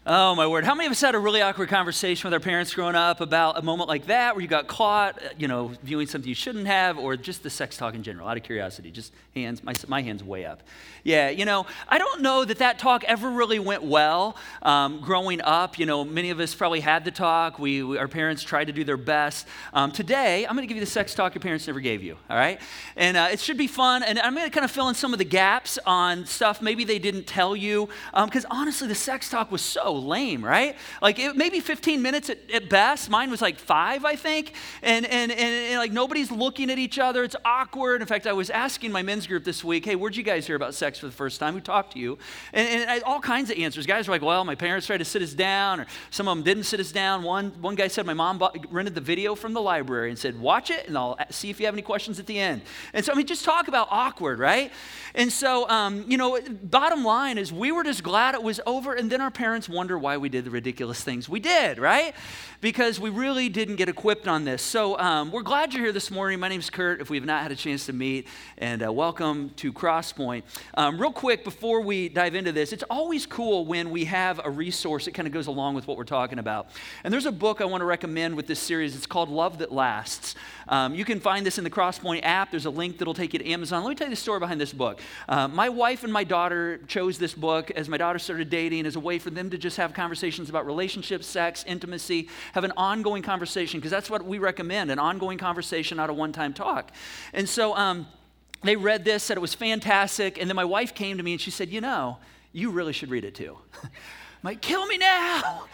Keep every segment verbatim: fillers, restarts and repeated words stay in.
Oh, my word. How many of us had a really awkward conversation with our parents growing up about a moment like that where you got caught, you know, viewing something you shouldn't have, or just the sex talk in general, out of curiosity? Just hands, my, my hand's way up. Yeah, you know, I don't know that that talk ever really went well um, growing up. You know, many of us probably had the talk. We, we Our parents tried to do their best. Um, today, I'm going to give you the sex talk your parents never gave you, all right? And uh, it should be fun, and I'm going to kind of fill in some of the gaps on stuff maybe they didn't tell you, because um, honestly, the sex talk was so lame, right? Like it, maybe fifteen minutes at, at best. Mine was like five, I think. And, and, and, and like nobody's looking at each other. It's awkward. In fact, I was asking my men's group this week, hey, where'd you guys hear about sex for the first time? Who talked to you? And, and I, all kinds of answers. Guys were like, well, my parents tried to sit us down, or some of them didn't sit us down. One, one guy said my mom bought, rented the video from the library and said, watch it, and I'll see if you have any questions at the end. And so, I mean, just talk about awkward, right? And so, um, you know, bottom line is we were just glad it was over, and then our parents wonder why we did the ridiculous things we did, right? Because we really didn't get equipped on this. So um, we're glad you're here this morning. My name's Kurt, if we've not had a chance to meet, and uh, welcome to Crosspoint. Um, real quick, before we dive into this, it's always cool when we have a resource that kind of goes along with what we're talking about. And there's a book I want to recommend with this series. It's called Love That Lasts. Um, you can find this in the Crosspoint app. There's a link that'll take you to Amazon. Let me tell you the story behind this book. Uh, my wife and my daughter chose this book as my daughter started dating as a way for them to just have conversations about relationships, sex, intimacy, have an ongoing conversation, because that's what we recommend, an ongoing conversation, not a one-time talk. And so um, they read this, said it was fantastic, and then my wife came to me and she said, you know, you really should read it too. I'm like, kill me now.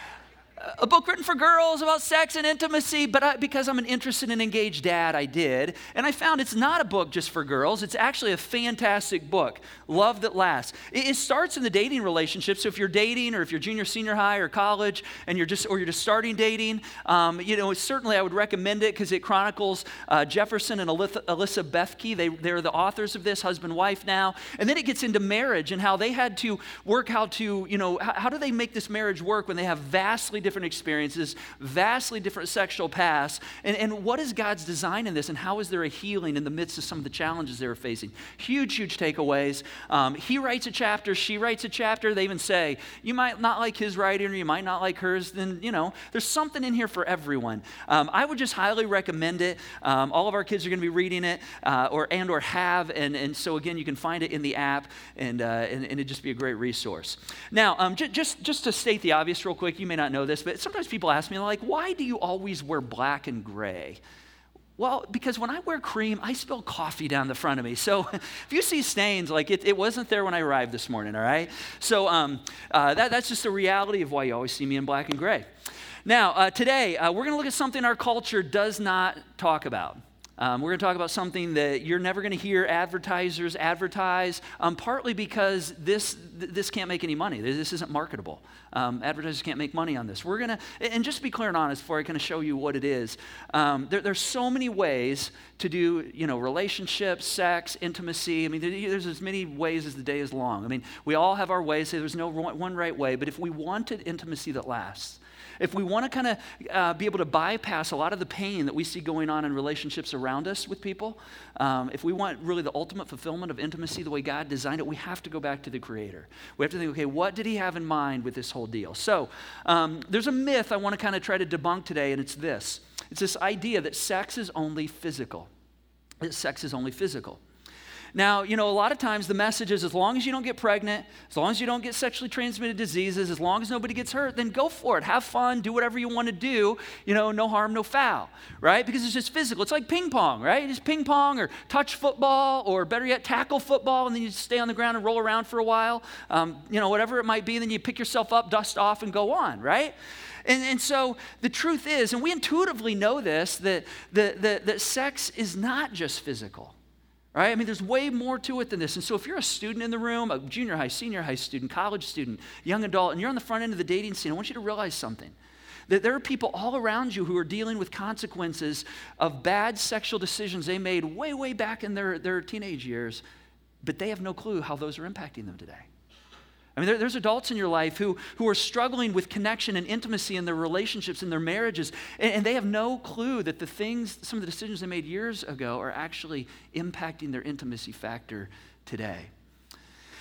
A book written for girls about sex and intimacy, but I, because I'm an interested and engaged dad, I did. And I found it's not a book just for girls. It's actually a fantastic book, Love That Lasts. It, it starts in the dating relationship. So if you're dating, or if you're junior, senior high, or college, and you're just, or you're just starting dating, um, you know, certainly I would recommend it because it chronicles uh, Jefferson and Alyssa, Alyssa Bethke. They, they're the authors of this, husband, wife now. And then it gets into marriage and how they had to work how to, you know, how, how do they make this marriage work when they have vastly different different experiences, vastly different sexual paths, and, and what is God's design in this, and how is there a healing in the midst of some of the challenges they were facing? Huge, huge takeaways. Um, he writes a chapter, she writes a chapter. They even say, you might not like his writing, or you might not like hers. Then, you know, there's something in here for everyone. Um, I would just highly recommend it. Um, all of our kids are going to be reading it, uh, or and or have, and, and so again, you can find it in the app, and uh, and, and it'd just be a great resource. Now, um, j- just, just to state the obvious real quick, you may not know this, but sometimes people ask me, like, why do you always wear black and gray? Well, because when I wear cream, I spill coffee down the front of me. So if you see stains, like it, it wasn't there when I arrived this morning, all right? So um, uh, that, that's just the reality of why you always see me in black and gray. Now, uh, today, uh, we're going to look at something our culture does not talk about. Um, we're going to talk about something that you're never going to hear advertisers advertise, um, partly because this th- this can't make any money. This isn't marketable. Um, advertisers can't make money on this. We're going to, and just to be clear and honest before I kind of show you what it is, um, there, there's so many ways to do, you know, relationships, sex, intimacy. I mean, there, there's as many ways as the day is long. I mean, we all have our ways. There's no one right way, but if we wanted intimacy that lasts, if we want to kind of uh, be able to bypass a lot of the pain that we see going on in relationships around us with people, um, if we want really the ultimate fulfillment of intimacy the way God designed it, we have to go back to the Creator. We have to think, okay, what did He have in mind with this whole deal? So um, there's a myth I want to kind of try to debunk today, and it's this. It's this idea that sex is only physical. That sex is only physical. Now, you know, a lot of times the message is as long as you don't get pregnant, as long as you don't get sexually transmitted diseases, as long as nobody gets hurt, then go for it. Have fun. Do whatever you want to do. You know, no harm, no foul, right? Because it's just physical. It's like ping pong, right? Just ping pong or touch football, or better yet, tackle football, and then you stay on the ground and roll around for a while. Um, you know, whatever it might be, and then you pick yourself up, dust off, and go on, right? And, and so the truth is, and we intuitively know this, that, that, that, that sex is not just physical. Right? I mean, there's way more to it than this. And so if you're a student in the room, a junior high, senior high student, college student, young adult, and you're on the front end of the dating scene, I want you to realize something. That there are people all around you who are dealing with consequences of bad sexual decisions they made way, way back in their, their teenage years, but they have no clue how those are impacting them today. I mean, there, there's adults in your life who, who are struggling with connection and intimacy in their relationships and their marriages, and, and they have no clue that the things, some of the decisions they made years ago are actually impacting their intimacy factor today.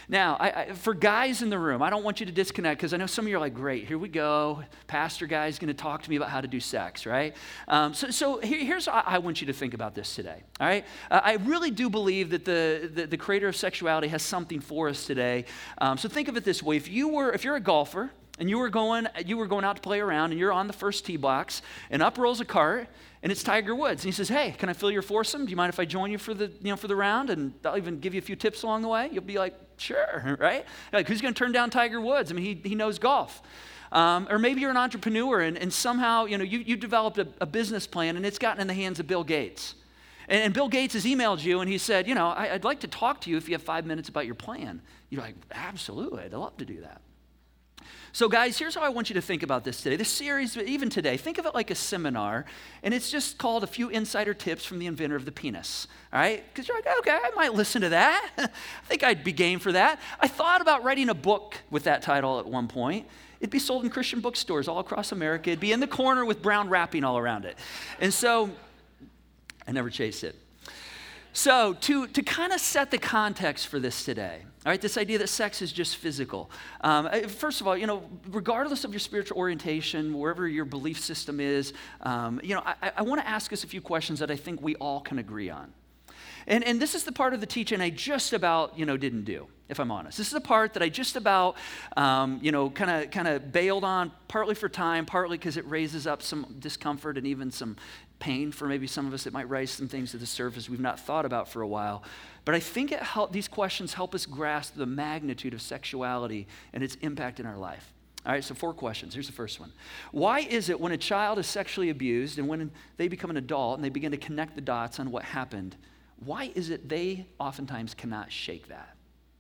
Now, I, I, for guys in the room, I don't want you to disconnect because I know some of you are like, great, here we go. Pastor guy's going to talk to me about how to do sex, right? Um, so so here, here's how I want you to think about this today, all right? Uh, I really do believe that the, the, the creator of sexuality has something for us today. Um, so think of it this way. If you were, if you're a golfer, and you were going you were going out to play around, and you're on the first tee box, and up rolls a cart, and it's Tiger Woods. And he says, hey, can I fill your foursome? Do you mind if I join you for the you know for the round? And I'll even give you a few tips along the way. You'll be like, sure, right? Like, who's going to turn down Tiger Woods? I mean, he, he knows golf. Um, or maybe you're an entrepreneur, and, and somehow you know you, you developed a, a business plan, and it's gotten in the hands of Bill Gates. And, and Bill Gates has emailed you, and he said, you know, I, I'd like to talk to you if you have five minutes about your plan. You're like, absolutely, I'd love to do that. So guys, here's how I want you to think about this today. This series, even today, think of it like a seminar, and it's just called A Few Insider Tips from the Inventor of the Penis, all right? Because you're like, okay, I might listen to that. I think I'd be game for that. I thought about writing a book with that title at one point. It'd be sold in Christian bookstores all across America. It'd be in the corner with brown wrapping all around it. And so, I never chased it. So to, to kind of set the context for this today, all right, this idea that sex is just physical. Um, first of all, you know, regardless of your spiritual orientation, wherever your belief system is, um, you know, I, I want to ask us a few questions that I think we all can agree on. And, and this is the part of the teaching I just about, you know, didn't do, if I'm honest. This is the part that I just about, um, you know, kind of kind of bailed on, partly for time, partly because it raises up some discomfort and even some pain for maybe some of us. It might raise some things to the surface we've not thought about for a while. But I think it help, these questions help us grasp the magnitude of sexuality and its impact in our life. All right, so four questions. Here's the first one. Why is it when a child is sexually abused and when they become an adult and they begin to connect the dots on what happened, why is it they oftentimes cannot shake that?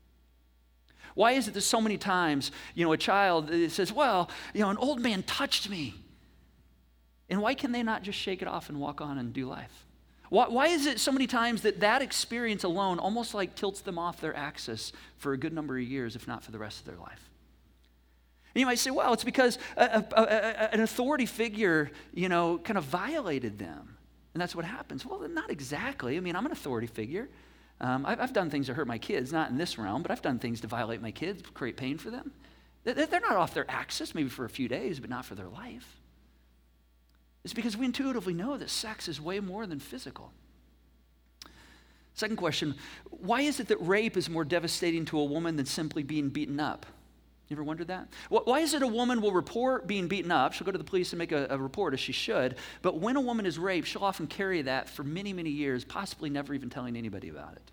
Why is it that so many times, you know, a child says, well, you know, an old man touched me. And why can they not just shake it off and walk on and do life? Why, why is it so many times that that experience alone almost like tilts them off their axis for a good number of years, if not for the rest of their life? And you might say, well, it's because a, a, a, an authority figure, you know, kind of violated them. And that's what happens. Well, not exactly. I mean, I'm an authority figure. Um, I've, I've done things to hurt my kids, not in this realm, but I've done things to violate my kids, create pain for them. They're not off their axis, maybe for a few days, but not for their life. It's because we intuitively know that sex is way more than physical. Second question, why is it that rape is more devastating to a woman than simply being beaten up? You ever wondered that? Why is it a woman will report being beaten up? She'll go to the police and make a, a report, as she should. But when a woman is raped, she'll often carry that for many, many years, possibly never even telling anybody about it.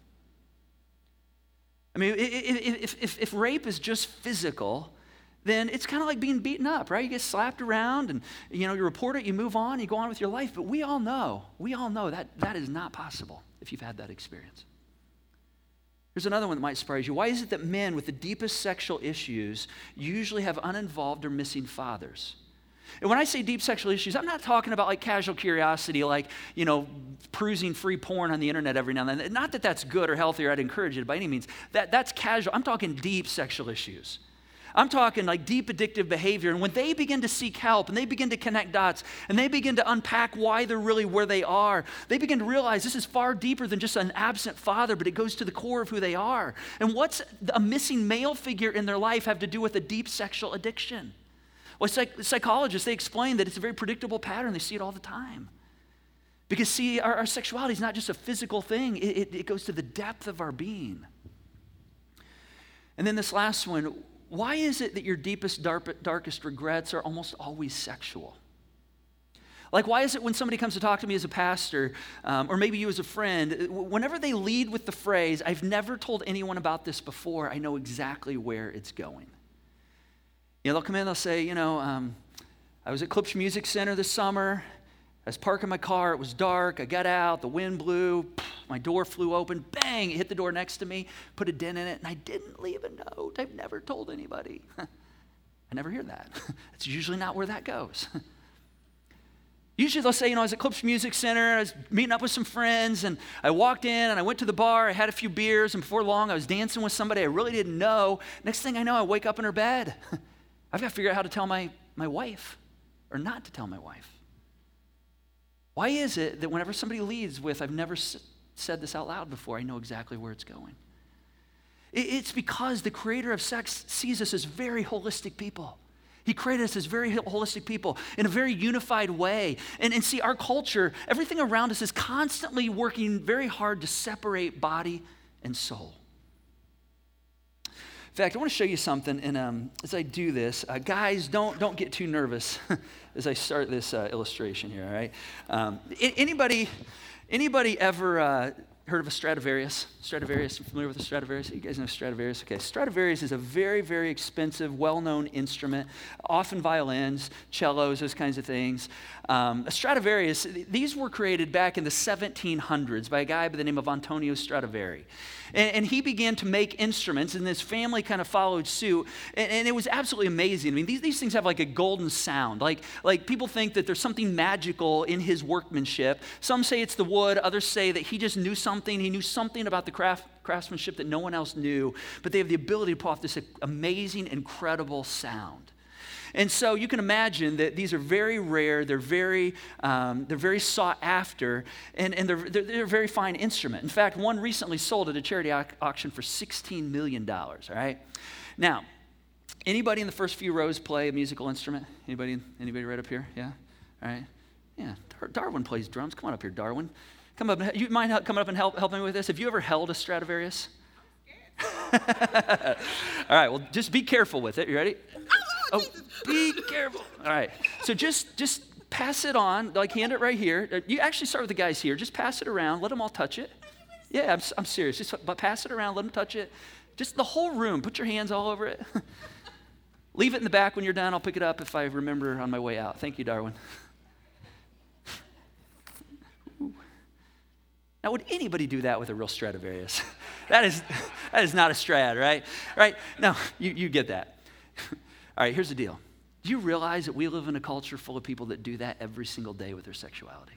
I mean, if, if, if rape is just physical, then it's kind of like being beaten up, right? You get slapped around and, you know, you report it, you move on, you go on with your life. But we all know, we all know that that is not possible if you've had that experience. Here's another one that might surprise you. Why is it that men with the deepest sexual issues usually have uninvolved or missing fathers? And when I say deep sexual issues, I'm not talking about like casual curiosity, like, you know, perusing free porn on the internet every now and then. Not that that's good or healthy or I'd encourage it by any means. That, that's casual. I'm talking deep sexual issues. I'm talking like deep addictive behavior. And when they begin to seek help and they begin to connect dots and they begin to unpack why they're really where they are, they begin to realize this is far deeper than just an absent father, but it goes to the core of who they are. And what's a missing male figure in their life have to do with a deep sexual addiction? Well, psych- psychologists, they explain that it's a very predictable pattern. They see it all the time. Because see, our, our sexuality is not just a physical thing. It, it, it goes to the depth of our being. And then this last one, why is it that your deepest, dark, darkest regrets are almost always sexual? Like, why is it when somebody comes to talk to me as a pastor, um, or maybe you as a friend, whenever they lead with the phrase, I've never told anyone about this before, I know exactly where it's going. You know, they'll come in, they'll say, you know, um, I was at Klipsch Music Center this summer. I was parking my car, it was dark, I got out, the wind blew, my door flew open, bang, it hit the door next to me, put a dent in it, and I didn't leave a note. I've never told anybody. I never hear that. It's usually not where that goes. Usually they'll say, you know, I was at Klipsch Music Center, I was meeting up with some friends, and I walked in, and I went to the bar, I had a few beers, and before long, I was dancing with somebody I really didn't know. Next thing I know, I wake up in her bed. I've got to figure out how to tell my, my wife, or not to tell my wife. Why is it that whenever somebody leads with, I've never s- said this out loud before, I know exactly where it's going? It's because the creator of sex sees us as very holistic people. He created us as very holistic people in a very unified way. And, and see, our culture, everything around us is constantly working very hard to separate body and soul. In fact, I want to show you something, and um, as I do this, uh, guys, don't don't get too nervous as I start this uh, illustration here, all right? Um, anybody, anybody ever uh, heard of a Stradivarius? Stradivarius, you familiar with a Stradivarius? You guys know Stradivarius? Okay, Stradivarius is a very, very expensive, well-known instrument, often violins, cellos, those kinds of things. Um, a Stradivarius, these were created back in the seventeen hundreds by a guy by the name of Antonio Stradivari. And, and he began to make instruments, and his family kind of followed suit, and, and it was absolutely amazing. I mean, these, these things have like a golden sound. Like, like people think that there's something magical in his workmanship. Some say it's the wood, others say that he just knew something. He knew something about the craft, craftsmanship that no one else knew, but they have the ability to pull off this amazing, incredible sound. And so you can imagine that these are very rare, they're very, um, they're very sought after, and, and they're, they're, they're a very fine instrument. In fact, one recently sold at a charity au- auction for sixteen million dollars, all right? Now, anybody in the first few rows play a musical instrument? Anybody, anybody right up here? Yeah? All right? Yeah, Dar- Darwin plays drums. Come on up here, Darwin. Come up, you mind help, coming up and help, helping me with this? Have you ever held a Stradivarius? All right, well, just be careful with it. You ready? Oh, be careful. All right. So just just pass it on, like hand it right here. You actually start with the guys here. Just pass it around. Let them all touch it. Yeah, I'm, I'm serious. Just but pass it around. Let them touch it. Just the whole room. Put your hands all over it. Leave it in the back when you're done. I'll pick it up if I remember on my way out. Thank you, Darwin. Now, would anybody do that with a real Stradivarius? that is that is not a Strad, right? Right? No, you, you get that. All right, here's the deal. Do you realize that we live in a culture full of people that do that every single day with their sexuality?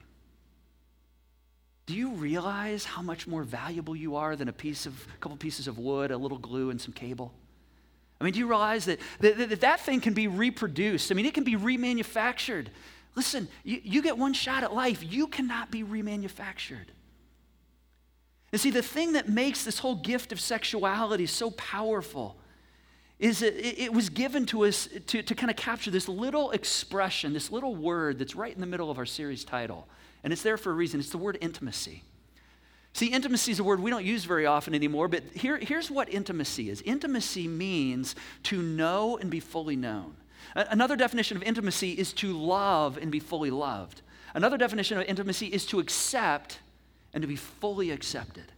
Do you realize how much more valuable you are than a piece of, a couple pieces of wood, a little glue, and some cable? I mean, do you realize that that, that, that thing can be reproduced? I mean, it can be remanufactured. Listen, you, you get one shot at life. You cannot be remanufactured. And see, the thing that makes this whole gift of sexuality so powerful is that it was given to us to, to kind of capture this little expression, this little word that's right in the middle of our series title. And it's there for a reason. It's the word intimacy. See, intimacy is a word we don't use very often anymore, but here, here's what intimacy is. Intimacy means to know and be fully known. Another definition of intimacy is to love and be fully loved. Another definition of intimacy is to accept and to be fully accepted.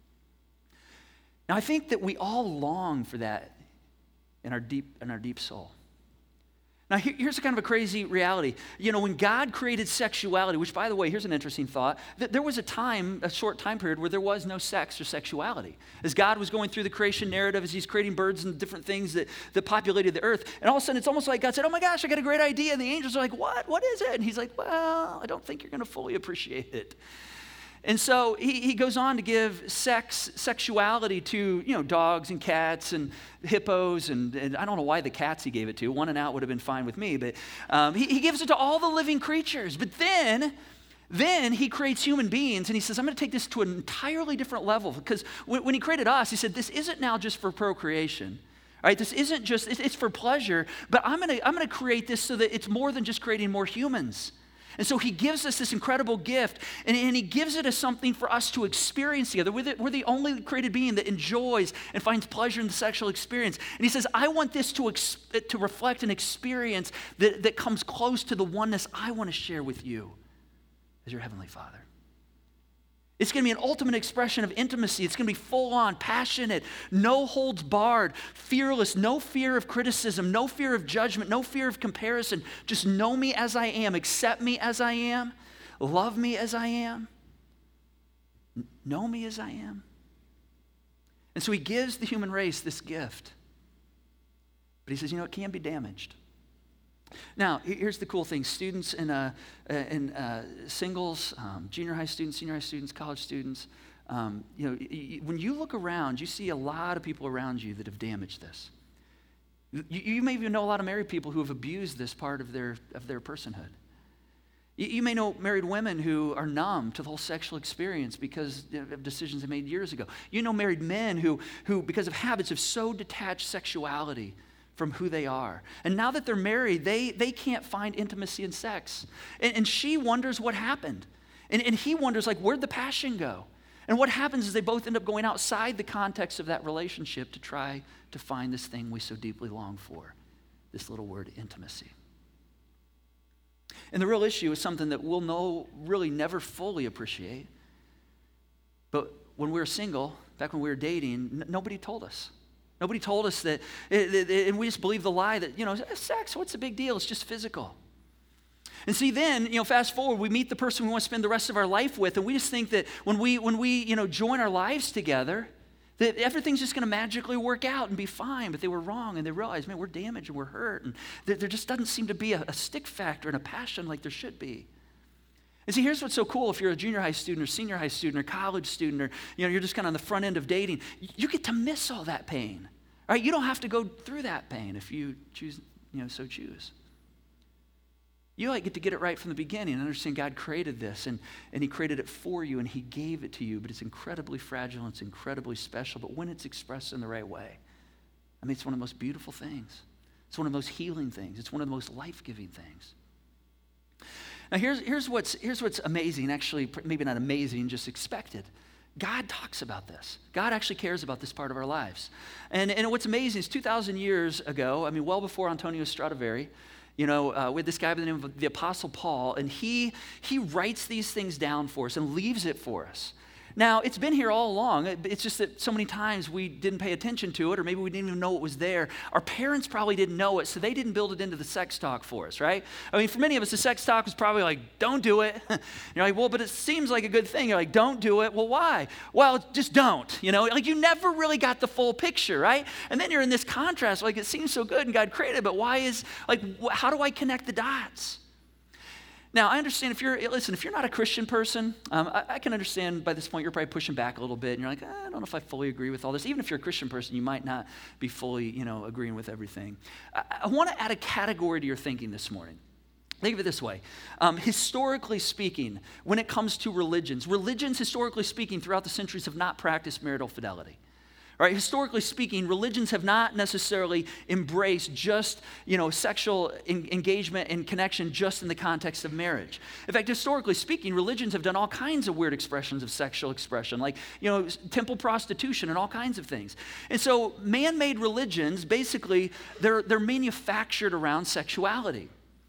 Now, I think that we all long for that in our deep, in our deep soul. Now, here, here's a kind of a crazy reality. You know, when God created sexuality, which, by the way, here's an interesting thought, that there was a time, a short time period, where there was no sex or sexuality. As God was going through the creation narrative, as he's creating birds and different things that, that populated the earth, and all of a sudden, it's almost like God said, oh my gosh, I got a great idea, and the angels are like, what? What is it? And he's like, well, I don't think you're going to fully appreciate it. And so he, he goes on to give sex, sexuality to, you know, dogs and cats and hippos, and, and I don't know why the cats he gave it to. One and out would have been fine with me, but um, he, he gives it to all the living creatures. But then, then he creates human beings, and he says, I'm going to take this to an entirely different level, because when, when he created us, he said, this isn't now just for procreation. Right? This isn't just, it's, it's for pleasure, but I'm going to I'm going to create this so that it's more than just creating more humans. And so he gives us this incredible gift, and, and he gives it as something for us to experience together. We're the, we're the only created being that enjoys and finds pleasure in the sexual experience. And he says, I want this to, ex- to reflect an experience that, that comes close to the oneness I want to share with you as your Heavenly Father. It's going to be an ultimate expression of intimacy. It's going to be full-on, passionate, no holds barred, fearless, no fear of criticism, no fear of judgment, no fear of comparison. Just know me as I am, accept me as I am, love me as I am, know me as I am. And so he gives the human race this gift. But he says, you know, it can be damaged. Now, here's the cool thing. Students and, uh, and uh, singles, um, junior high students, senior high students, college students, um, you know, y- when you look around, you see a lot of people around you that have damaged this. You, you may even know a lot of married people who have abused this part of their, of their personhood. You, you may know married women who are numb to the whole sexual experience because of decisions they made years ago. You know married men who, who because of habits, have so detached sexuality from who they are. And now that they're married, they, they can't find intimacy in sex. And, and she wonders what happened. And, and he wonders, like, where'd the passion go? And what happens is they both end up going outside the context of that relationship to try to find this thing we so deeply long for, this little word, intimacy. And the real issue is something that we'll know really never fully appreciate. But when we were single, back when we were dating, n- nobody told us. Nobody told us that, it, it, it, and we just believed the lie that, you know, sex, what's the big deal? It's just physical. And see, then, you know, fast forward, we meet the person we want to spend the rest of our life with, and we just think that when we, when we, you know, join our lives together, that everything's just going to magically work out and be fine. But they were wrong, and they realized, man, we're damaged and we're hurt, and there, there just doesn't seem to be a, a stick factor and a passion like there should be. And see, here's what's so cool. If you're a junior high student or senior high student or college student, or, you know, you're just kind of on the front end of dating, you get to miss all that pain. All right? You don't have to go through that pain if you choose, you know, so choose. You like get to get it right from the beginning and understand God created this, and, and he created it for you, and he gave it to you, but it's incredibly fragile and it's incredibly special. But when it's expressed in the right way, I mean, it's one of the most beautiful things. It's one of the most healing things. It's one of the most life-giving things. Now, here's, here's, what's, here's what's amazing, actually, maybe not amazing, just expected. God talks about this. God actually cares about this part of our lives. And, and what's amazing is two thousand years ago, I mean, well before Antonio Stradivari, you know, uh, with this guy by the name of the Apostle Paul, and he, he writes these things down for us and leaves it for us. Now, it's been here all along. It's just that so many times we didn't pay attention to it, or maybe we didn't even know it was there. Our parents probably didn't know it, so they didn't build it into the sex talk for us, right? I mean, for many of us, the sex talk was probably like, don't do it. You're like, well, but it seems like a good thing. You're like, don't do it. Well, why? Well, just don't, you know? Like, you never really got the full picture, right? And then you're in this contrast, like, it seems so good and God created it, but why is, like, wh- how do I connect the dots? Now, I understand if you're, listen, if you're not a Christian person, um, I, I can understand by this point you're probably pushing back a little bit, and you're like, I don't know if I fully agree with all this. Even if you're a Christian person, you might not be fully, you know, agreeing with everything. I, I want to add a category to your thinking this morning. Think of it this way. Um, historically speaking, when it comes to religions, religions, historically speaking, throughout the centuries have not practiced marital fidelity. Right? Historically speaking, religions have not necessarily embraced just, you know, sexual en- engagement and connection just in the context of marriage. In fact, historically speaking, religions have done all kinds of weird expressions of sexual expression, like, you know, temple prostitution and all kinds of things. And so man-made religions, basically, they're, they're manufactured around sexuality.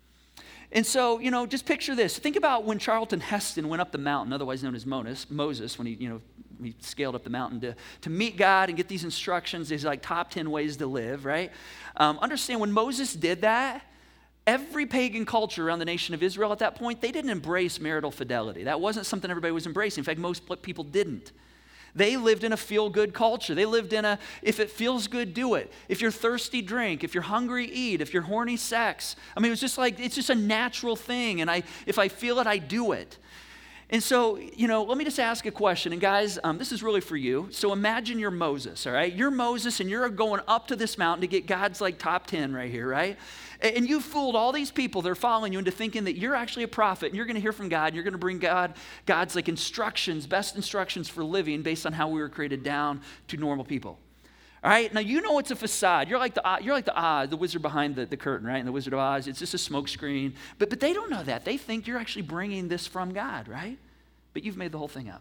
And so, you know, just picture this. Think about when Charlton Heston went up the mountain, otherwise known as Moses, Moses when he, you know, he scaled up the mountain to, to meet God and get these instructions, these like top ten ways to live, right? Um, understand, when Moses did that, every pagan culture around the nation of Israel at that point, they didn't embrace marital fidelity. That wasn't something everybody was embracing. In fact, most people didn't. They lived in a feel-good culture. They lived in a, if it feels good, do it. If you're thirsty, drink. If you're hungry, eat. If you're horny, sex. I mean, it was just like, it's just a natural thing. And I, if I feel it, I do it. And so, you know, let me just ask a question. And guys, um, this is really for you. So imagine you're Moses, all right? You're Moses, and you're going up to this mountain to get God's like top ten right here, right? And you fooled all these people that are following you into thinking that you're actually a prophet, and you're going to hear from God, and you're going to bring God, God's like instructions, best instructions for living based on how we were created down to normal people. All right, now you know it's a facade. You're like the you're like the Oz, the wizard behind the, the curtain, right? And the Wizard of Oz, it's just a smoke screen. But but they don't know that. They think you're actually bringing this from God, right? But you've made the whole thing up.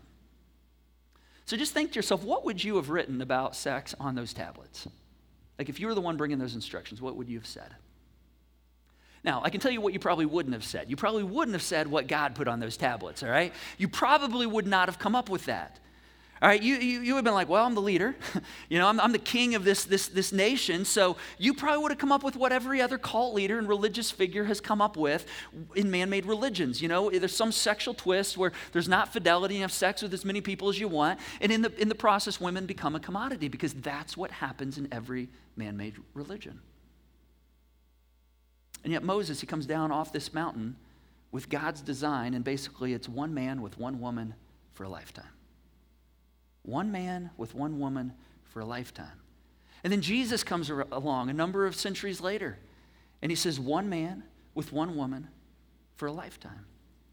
So just think to yourself, what would you have written about sex on those tablets? Like if you were the one bringing those instructions, what would you have said? Now, I can tell you what you probably wouldn't have said. You probably wouldn't have said what God put on those tablets, all right? You probably would not have come up with that. All right, you, you, you would have been like, well, I'm the leader. you know, I'm, I'm the king of this, this, this nation. So you probably would have come up with what every other cult leader and religious figure has come up with in man-made religions. You know, there's some sexual twist where there's not fidelity, you have sex with as many people as you want. And in the, in the process, women become a commodity because that's what happens in every man-made religion. And yet Moses, he comes down off this mountain with God's design, and basically it's one man with one woman for a lifetime. One man with one woman for a lifetime. And then Jesus comes ar- along a number of centuries later, and he says one man with one woman for a lifetime.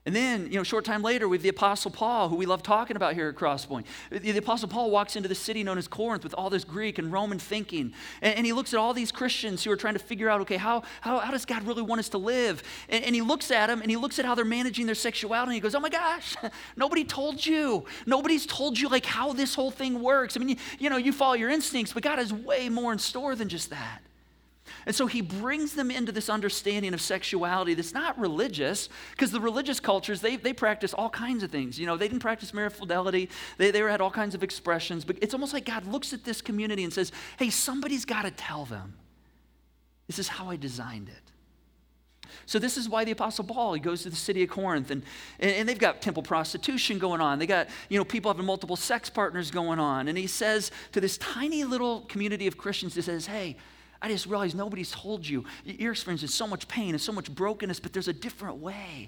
And then, you know, short time later, we have the Apostle Paul, who we love talking about here at Crosspoint. The, the Apostle Paul walks into the city known as Corinth with all this Greek and Roman thinking. And, and he looks at all these Christians who are trying to figure out, okay, how, how, how does God really want us to live? And, and he looks at them, and he looks at how they're managing their sexuality, and he goes, oh my gosh, nobody told you. Nobody's told you, like, how this whole thing works. I mean, you, you know, you follow your instincts, but God has way more in store than just that. And so he brings them into this understanding of sexuality that's not religious, because the religious cultures, they, they practice all kinds of things. You know, they didn't practice marital fidelity. They, they had all kinds of expressions. But it's almost like God looks at this community and says, hey, somebody's got to tell them. This is how I designed it. So this is why the Apostle Paul, he goes to the city of Corinth, and, and, and they've got temple prostitution going on. They got, you know, people having multiple sex partners going on. And he says to this tiny little community of Christians, he says, hey, I just realized nobody's told you. You're experiencing so much pain and so much brokenness, but there's a different way.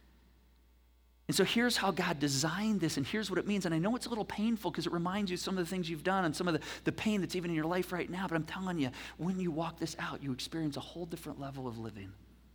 And so here's how God designed this, and here's what it means. And I know it's a little painful because it reminds you of some of the things you've done and some of the, the pain that's even in your life right now. But I'm telling you, when you walk this out, you experience a whole different level of living.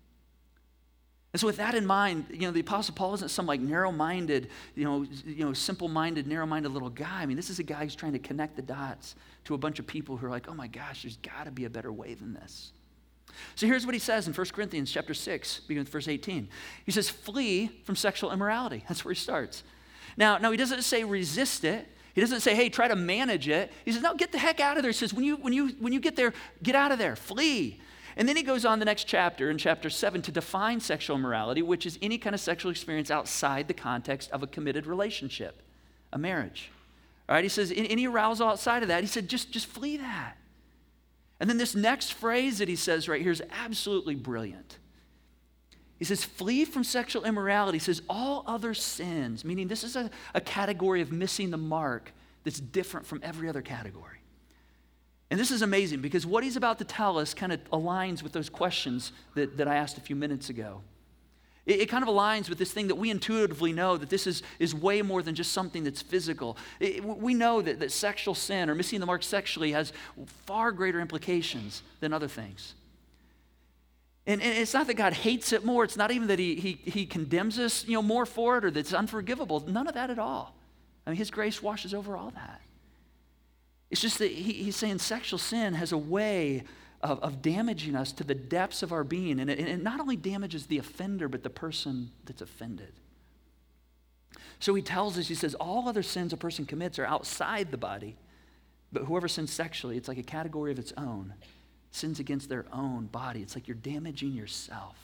And so with that in mind, you know, the Apostle Paul isn't some like narrow-minded, you know, you know, simple-minded, narrow-minded little guy. I mean, this is a guy who's trying to connect the dots to a bunch of people who are like, oh my gosh, there's got to be a better way than this. So here's what he says in First Corinthians chapter six, beginning with verse eighteen. He says, flee from sexual immorality. That's where he starts. Now, now he doesn't say resist it. He doesn't say, hey, try to manage it. He says, no, get the heck out of there. He says, when you, when you, when you get there, get out of there, flee. And then he goes on the next chapter, in chapter seven, to define sexual immorality, which is any kind of sexual experience outside the context of a committed relationship, a marriage. All right, he says, any arousal outside of that, he said, just, just flee that. And then this next phrase that he says right here is absolutely brilliant. He says, flee from sexual immorality. He says, all other sins, meaning this is a, a category of missing the mark that's different from every other category. And this is amazing because what he's about to tell us kind of aligns with those questions that, that I asked a few minutes ago. It, it kind of aligns with this thing that we intuitively know that this is, is way more than just something that's physical. It, we know that, that sexual sin or missing the mark sexually has far greater implications than other things. And, and it's not that God hates it more. It's not even that he, he, he condemns us, you know, more for it or that it's unforgivable. None of that at all. I mean, his grace washes over all that. It's just that he, he's saying sexual sin has a way of, of damaging us to the depths of our being. And it, and it not only damages the offender, but the person that's offended. So he tells us, he says, all other sins a person commits are outside the body, but whoever sins sexually, it's like a category of its own. Sins against their own body. It's like you're damaging yourself.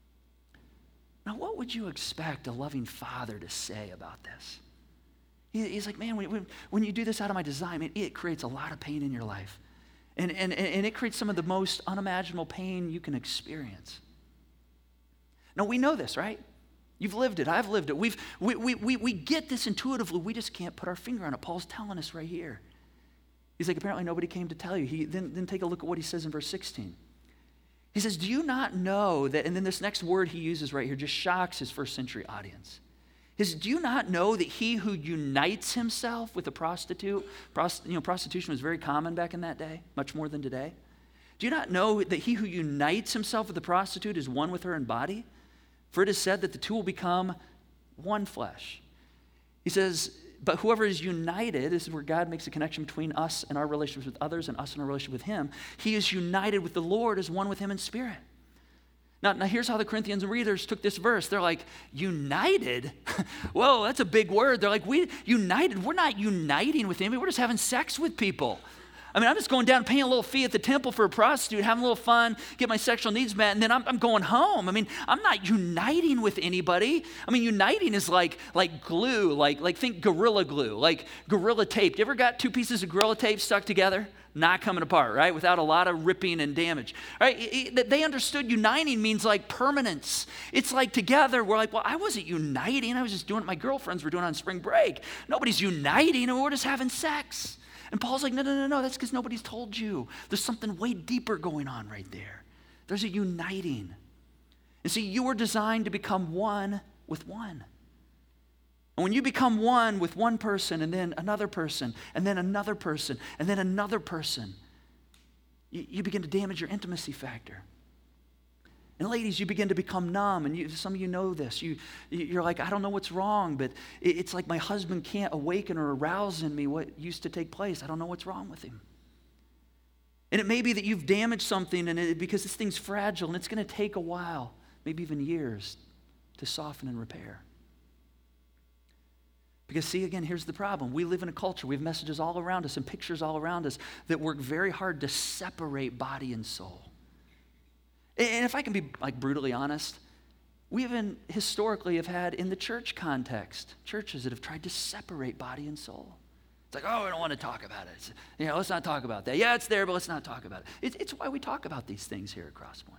Now, what would you expect a loving father to say about this? He's like, man, when, when you do this out of my design, man, it creates a lot of pain in your life. And, and, and it creates some of the most unimaginable pain you can experience. Now, we know this, right? You've lived it. I've lived it. We've, we, we, we, we get this intuitively. We just can't put our finger on it. Paul's telling us right here. He's like, apparently nobody came to tell you. He, then, then take a look at what he says in verse sixteen. He says, do you not know that, and then this next word he uses right here just shocks his first century audience. He says, do you not know that he who unites himself with a prostitute, prost, you know, prostitution was very common back in that day, much more than today. Do you not know that he who unites himself with a prostitute is one with her in body? For it is said that the two will become one flesh. He says, but whoever is united, this is where God makes a connection between us and our relationships with others and us and our relationship with him. He is united with the Lord as one with him in spirit. Now, now here's how the Corinthians readers took this verse. They're like, united? Whoa, that's a big word. They're like, we united? We're not uniting with anybody. We're just having sex with people. I mean, I'm just going down and paying a little fee at the temple for a prostitute, having a little fun, get my sexual needs met, and then I'm, I'm going home. I mean, I'm not uniting with anybody. I mean, uniting is like like glue, like, like think Gorilla Glue, like Gorilla Tape. You ever got two pieces of Gorilla Tape stuck together? Not coming apart, right? Without a lot of ripping and damage, right? It, it, they understood uniting means like permanence. It's like together, we're like, well, I wasn't uniting. I was just doing what my girlfriends were doing on spring break. Nobody's uniting, and we're just having sex. And Paul's like, no, no, no, no, that's because nobody's told you. There's something way deeper going on right there. There's a uniting. And see, you were designed to become one with one. And when you become one with one person and then another person and then another person and then another person, you, you begin to damage your intimacy factor. And And ladies, you begin to become numb, and you, some of you know this. You, you're like, I don't know what's wrong, but it's like my husband can't awaken or arouse in me what used to take place. I don't know what's wrong with him. And it may be that you've damaged something and it, because this thing's fragile, and it's going to take a while, maybe even years, to soften and repair. Because see, again, here's the problem. We live in a culture, we have messages all around us and pictures all around us that work very hard to separate body and soul. And if I can be like brutally honest, we even historically have had in the church context, churches that have tried to separate body and soul. It's like, oh, I don't want to talk about it. It's, you know, let's not talk about that. Yeah, it's there, but let's not talk about it. It's, it's why we talk about these things here at Crosspoint.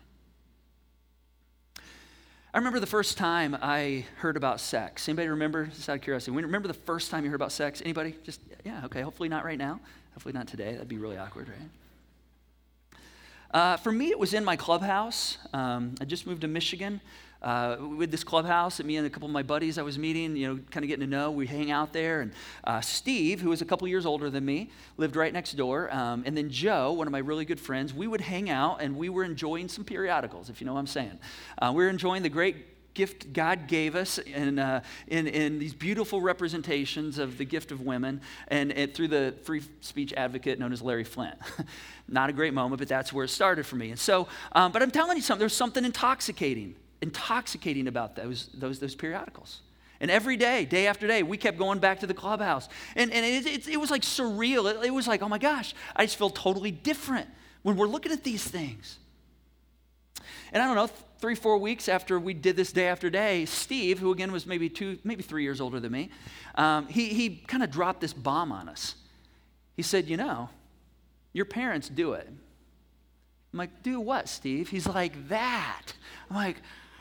I remember the first time I heard about sex. Anybody remember, just out of curiosity, remember the first time you heard about sex? Anybody? Just, yeah, okay, hopefully not right now. Hopefully not today. That'd be really awkward, right? Uh, for me, it was in my clubhouse. Um, I just moved to Michigan. Uh, with this clubhouse, and me and a couple of my buddies I was meeting, you know, kind of getting to know, we hang out there. And uh, Steve, who was a couple years older than me, lived right next door. Um, and then Joe, one of my really good friends, we would hang out, and we were enjoying some periodicals, if you know what I'm saying. Uh, we were enjoying the great gift God gave us in, uh, in, in these beautiful representations of the gift of women, and, and through the free speech advocate known as Larry Flint. Not a great moment, but that's where it started for me. And so, um, but I'm telling you something, there's something intoxicating. intoxicating about those, those, those periodicals. And every day, day after day, we kept going back to the clubhouse. And, and it, it, it was like surreal. It, it was like, oh my gosh, I just feel totally different when we're looking at these things. And I don't know, three, four weeks after we did this day after day, Steve, who again was maybe two, maybe three years older than me, um, he, he kind of dropped this bomb on us. He said, you know, your parents do it. I'm like, do what, Steve? He's like, that. I'm like,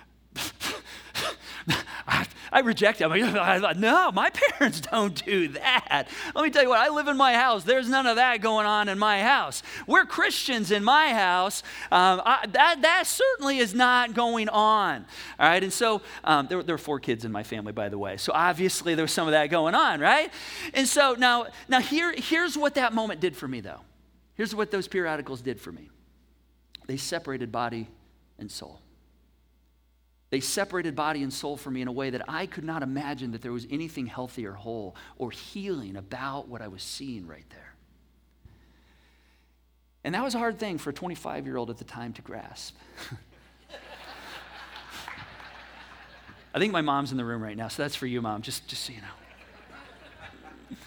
I, I reject it. I'm like, I thought, no, my parents don't do that. Let me tell you what, I live in my house. There's none of that going on in my house. We're Christians in my house. Um, I, that, that certainly is not going on. All right, and so um, there, there were four kids in my family, by the way. So obviously there was some of that going on, right? And so now, now here, here's what that moment did for me, though. Here's what those periodicals did for me. They separated body and soul. They separated body and soul for me in a way that I could not imagine that there was anything healthy or whole or healing about what I was seeing right there. And that was a hard thing for a twenty-five-year-old at the time to grasp. I think my mom's in the room right now, so that's for you, Mom, just, just so you know.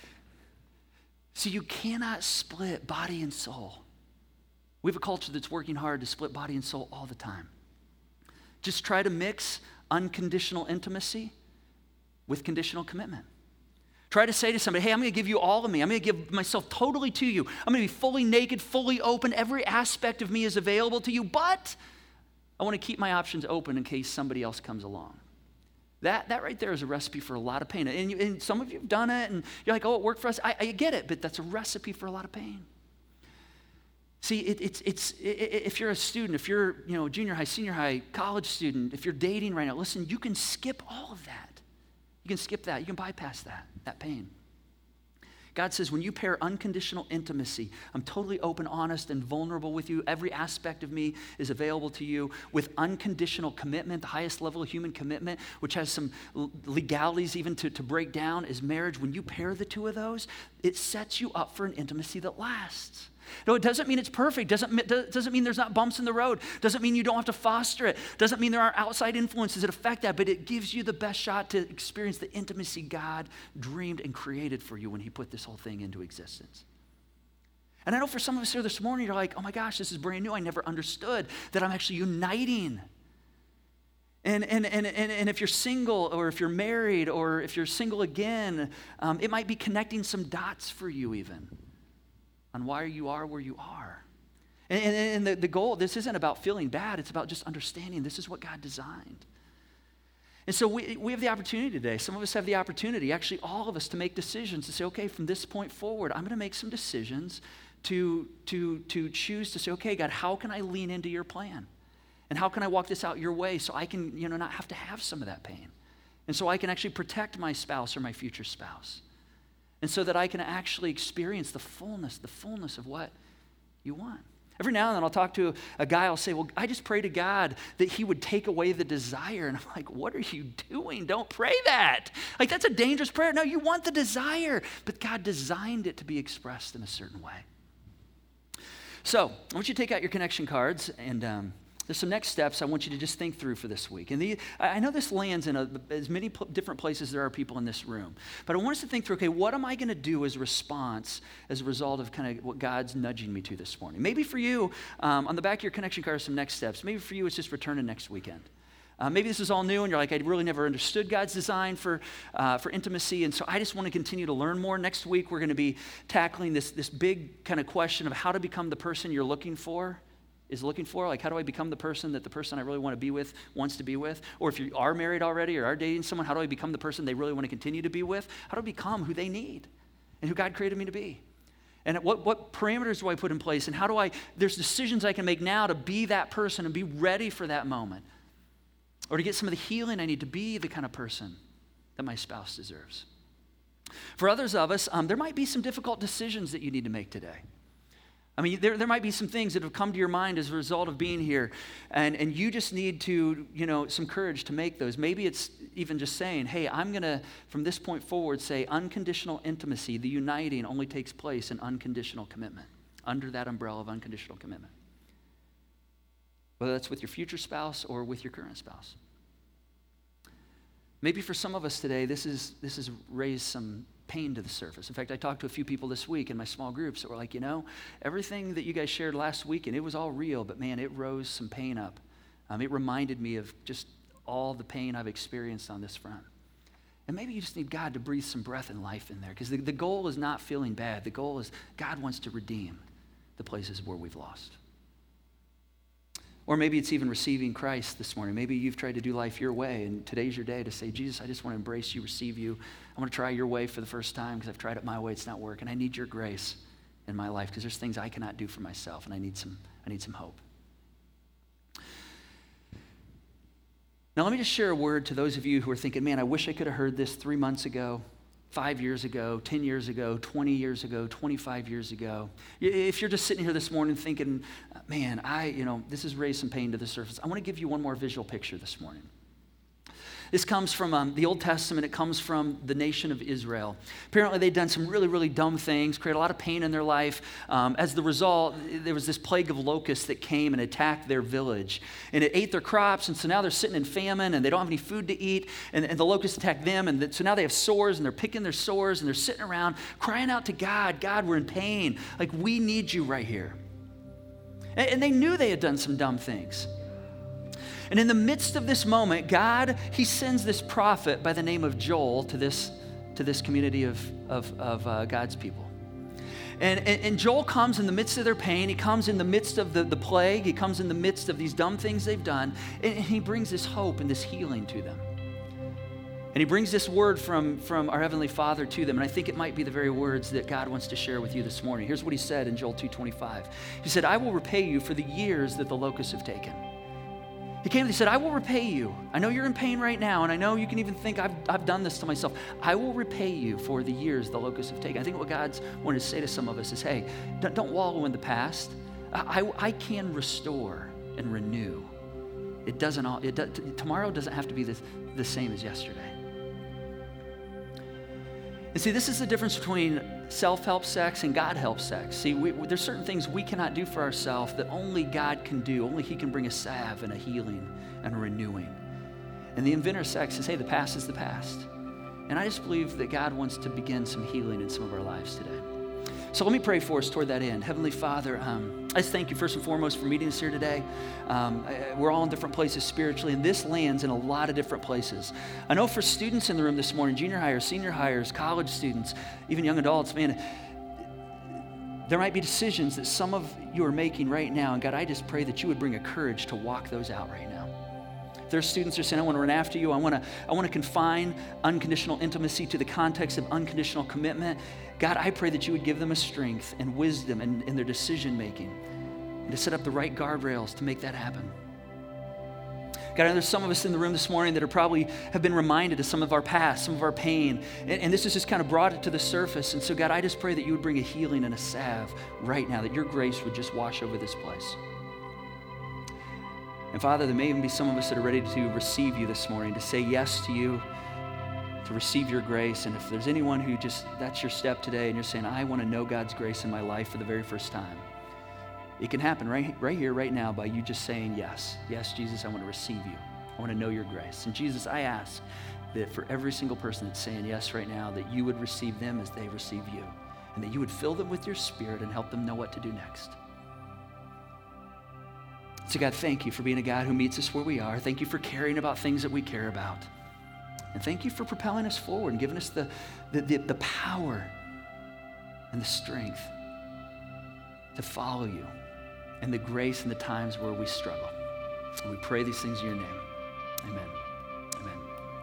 So you cannot split body and soul. We have a culture that's working hard to split body and soul all the time. Just try to mix unconditional intimacy with conditional commitment. Try to say to somebody, hey, I'm going to give you all of me. I'm going to give myself totally to you. I'm going to be fully naked, fully open. Every aspect of me is available to you, but I want to keep my options open in case somebody else comes along. That, that right there is a recipe for a lot of pain. And, you, and some of you have done it, and you're like, oh, it worked for us. I, I get it, but that's a recipe for a lot of pain. See, it, it's, it's, it, if you're a student, if you're, you know, junior high, senior high, college student, if you're dating right now, listen, you can skip all of that. You can skip that. You can bypass that, that pain. God says, when you pair unconditional intimacy, I'm totally open, honest, and vulnerable with you. Every aspect of me is available to you. With unconditional commitment, the highest level of human commitment, which has some legalities even to, to break down, is marriage. When you pair the two of those, it sets you up for an intimacy that lasts. No, it doesn't mean it's perfect. Doesn't, doesn't mean there's not bumps in the road. Doesn't mean you don't have to foster it. Doesn't mean there aren't outside influences that affect that, but it gives you the best shot to experience the intimacy God dreamed and created for you when he put this whole thing into existence. And I know for some of us here this morning, you're like, oh my gosh, this is brand new. I never understood that I'm actually uniting. And, and, and, and, and if you're single, or if you're married, or if you're single again, um, it might be connecting some dots for you even on why you are where you are. And, and, and the, the goal, this isn't about feeling bad. It's about just understanding this is what God designed. And so we, we have the opportunity today. Some of us have the opportunity, actually all of us, to make decisions to say, okay, from this point forward, I'm going to make some decisions to, to, to choose to say, okay, God, how can I lean into your plan? And how can I walk this out your way so I can, you know, not have to have some of that pain? And so I can actually protect my spouse or my future spouse. And so that I can actually experience the fullness, the fullness of what you want. Every now and then I'll talk to a guy, I'll say, well, I just pray to God that he would take away the desire. And I'm like, what are you doing? Don't pray that. Like, that's a dangerous prayer. No, you want the desire, but God designed it to be expressed in a certain way. So I want you to take out your connection cards, and um, there's some next steps I want you to just think through for this week. And the, I know this lands in a, as many pl- different places there are people in this room. But I want us to think through, okay, what am I going to do as a response as a result of kind of what God's nudging me to this morning? Maybe for you, um, on the back of your connection card are some next steps. Maybe for you, it's just returning next weekend. Uh, maybe this is all new and you're like, I really never understood God's design for, uh, for intimacy, and so I just want to continue to learn more. Next week, we're going to be tackling this, this big kind of question of how to become the person you're looking for, is looking for. Like, how do I become the person that the person I really want to be with wants to be with? Or if you are married already or are dating someone, how do I become the person they really want to continue to be with? How do I become who they need and who God created me to be? And what, what parameters do I put in place? And how do I, there's decisions I can make now to be that person and be ready for that moment. Or to get some of the healing I need to be the kind of person that my spouse deserves. For others of us, um, there might be some difficult decisions that you need to make today. I mean, there, there might be some things that have come to your mind as a result of being here, and, and you just need to, you know, some courage to make those. Maybe it's even just saying, hey, I'm going to, from this point forward, say unconditional intimacy, the uniting only takes place in unconditional commitment, under that umbrella of unconditional commitment. Whether that's with your future spouse or with your current spouse. Maybe for some of us today, this is this has raised some pain to the surface. In fact, I talked to a few people this week in my small groups that were like, you know, everything that you guys shared last week, and it was all real, but man, it rose some pain up. Um, it reminded me of just all the pain I've experienced on this front. And maybe you just need God to breathe some breath and life in there, because the, the goal is not feeling bad. The goal is God wants to redeem the places where we've lost. Or maybe it's even receiving Christ this morning. Maybe you've tried to do life your way, and today's your day to say, Jesus, I just want to embrace you, receive you. I want to try your way for the first time because I've tried it my way, it's not working. I need your grace in my life because there's things I cannot do for myself, and I need some, I need some hope. Now let me just share a word to those of you who are thinking, man, I wish I could have heard this three months ago, five years ago, ten years ago, twenty years ago, twenty-five years ago. If you're just sitting here this morning thinking, man, I, you know, this has raised some pain to the surface, I want to give you one more visual picture this morning. This comes from um, the Old Testament. It comes from the nation of Israel. Apparently, they'd done some really, really dumb things, created a lot of pain in their life. Um, as the result, there was this plague of locusts that came and attacked their village. And it ate their crops, and so now they're sitting in famine, and they don't have any food to eat, and, and the locusts attacked them, and the, so now they have sores, and they're picking their sores, and they're sitting around crying out to God, God, we're in pain. Like, we need you right here. And, and they knew they had done some dumb things. And in the midst of this moment, God, he sends this prophet by the name of Joel to this, to this community of, of, of uh, God's people. And, and, and Joel comes in the midst of their pain. He comes in the midst of the, the plague. He comes in the midst of these dumb things they've done. And, and he brings this hope and this healing to them. And he brings this word from, from our Heavenly Father to them. And I think it might be the very words that God wants to share with you this morning. Here's what he said in Joel two twenty-five. He said, I will repay you for the years that the locusts have taken. He came and he said, I will repay you. I know you're in pain right now, and I know you can even think I've, I've done this to myself. I will repay you for the years the locusts have taken. I think what God's wanted to say to some of us is, hey, don't, don't wallow in the past. I, I, I can restore and renew. It doesn't all, it does, tomorrow doesn't have to be the, the same as yesterday. And see, this is the difference between self-help sex and God-help sex. See, we, there's certain things we cannot do for ourselves that only God can do. Only he can bring a salve and a healing and a renewing. And the inventor of sex says, hey, the past is the past. And I just believe that God wants to begin some healing in some of our lives today. So let me pray for us toward that end. Heavenly Father, um, I just thank you first and foremost for meeting us here today. Um, I, we're all in different places spiritually, and this lands in a lot of different places. I know for students in the room this morning, junior hires, senior hires, college students, even young adults, man, there might be decisions that some of you are making right now, and God, I just pray that you would bring a courage to walk those out right now. There's students who are saying, I want to run after you. I want to, I want to confine unconditional intimacy to the context of unconditional commitment. God, I pray that you would give them a strength and wisdom in, in their decision making and to set up the right guardrails to make that happen. God, I know there's some of us in the room this morning that are probably have been reminded of some of our past, some of our pain, and, and this has just kind of brought it to the surface. And so, God, I just pray that you would bring a healing and a salve right now, that your grace would just wash over this place. And Father, there may even be some of us that are ready to receive you this morning, to say yes to you, to receive your grace. And if there's anyone who just, that's your step today, and you're saying, I want to know God's grace in my life for the very first time, it can happen right, right here, right now, by you just saying yes. Yes, Jesus, I want to receive you. I want to know your grace. And Jesus, I ask that for every single person that's saying yes right now, that you would receive them as they receive you, and that you would fill them with your Spirit and help them know what to do next. So God, thank you for being a God who meets us where we are. Thank you for caring about things that we care about. And thank you for propelling us forward and giving us the, the, the, the power and the strength to follow you, and the grace in the times where we struggle. And we pray these things in your name. Amen. Amen.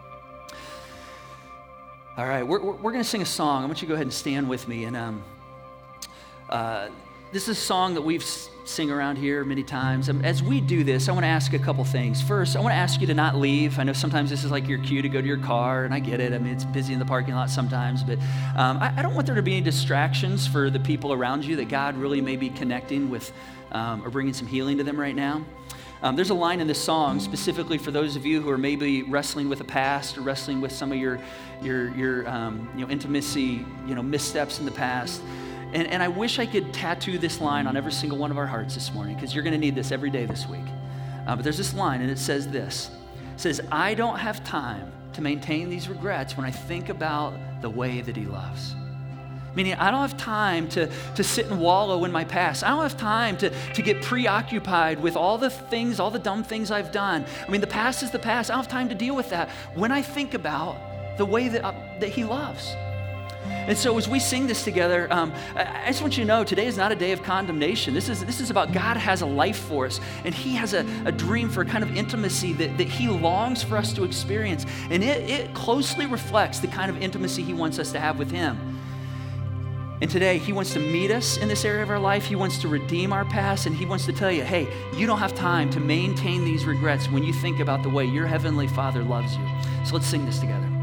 All right, we're, we're, we're going to sing a song. I want you to go ahead and stand with me. And um, uh, this is a song that we've sing around here many times. As we do this, I want to ask a couple things. First, I want to ask you to not leave. I know sometimes this is like your cue to go to your car, and I get it. I mean, it's busy in the parking lot sometimes, but um, I, I don't want there to be any distractions for the people around you that God really may be connecting with um, or bringing some healing to them right now. Um, there's a line in this song specifically for those of you who are maybe wrestling with a past or wrestling with some of your your your um, you know intimacy, you know missteps in the past. And, and I wish I could tattoo this line on every single one of our hearts this morning, because you're going to need this every day this week. Uh, but there's this line, and it says this. It says, I don't have time to maintain these regrets when I think about the way that he loves. Meaning, I don't have time to, to sit and wallow in my past. I don't have time to, to get preoccupied with all the things, all the dumb things I've done. I mean, the past is the past. I don't have time to deal with that when I think about the way that, uh, that he loves. And so as we sing this together, um, I just want you to know today is not a day of condemnation. This is this is about God has a life for us, and he has a, a dream for a kind of intimacy that, that he longs for us to experience. And it, it closely reflects the kind of intimacy he wants us to have with him. And today, he wants to meet us in this area of our life. He wants to redeem our past, and he wants to tell you, hey, you don't have time to maintain these regrets when you think about the way your heavenly Father loves you. So let's sing this together.